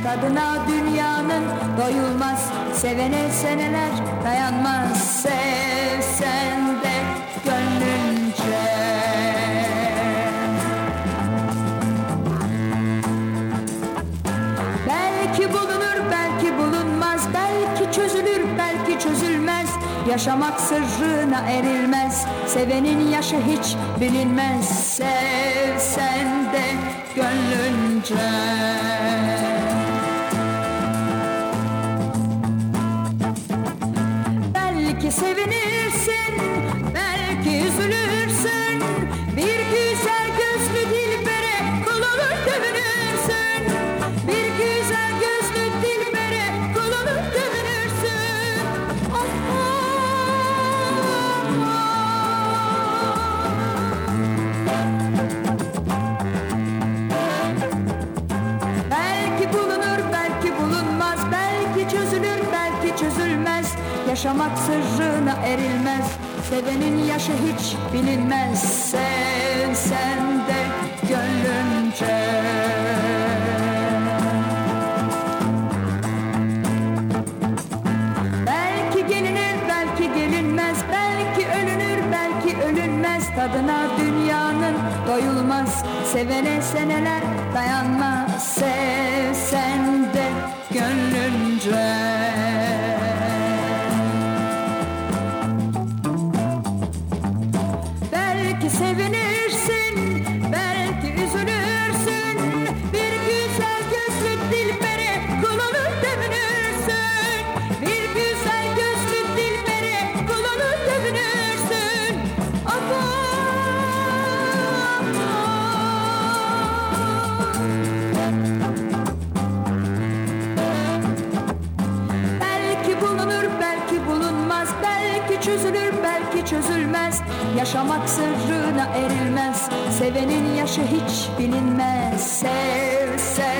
tadına dünyanın doyulmaz. Sevene seneler dayanmaz. Sevsen de gönlünce. Belki bulunur, belki bulunmaz, belki çözülür, belki çözülmez. Yaşamak sırrına erilmez, sevenin yaşı hiç bilinmez. Sevsen de gönlünce. Belki sevinirsin, belki üzülürsün. Bir güzel gözlü dilbere kul olur dövünürsün. Bir güzel gözlü dilbere kul olur dövünürsün. Oh, oh. Belki bulunur, belki bulunmaz, belki çözülür, belki çözülmez. Yaşamak sırrına erilmez, sevenin yaşı hiç bilinmez. Sevsen de gönlünce. Belki gelinir, belki gelinmez, belki ölünür, belki ölünmez. Tadına dünyanın doyulmaz, sevene seneler dayanmaz. Sevsen de gönlünce. Belki sevinirsin, belki üzülürsün. Bir güzel gözlü dilbere kul olur dövünürsün. Bir güzel gözlü dilbere kul olur dövünürsün. Oh, oh. Belki bulunur, belki bulunmaz, belki çözülür, belki çözülmez. Yaşamak sırrına erilmez, sevenin yaşı hiç bilinmez. Sevsen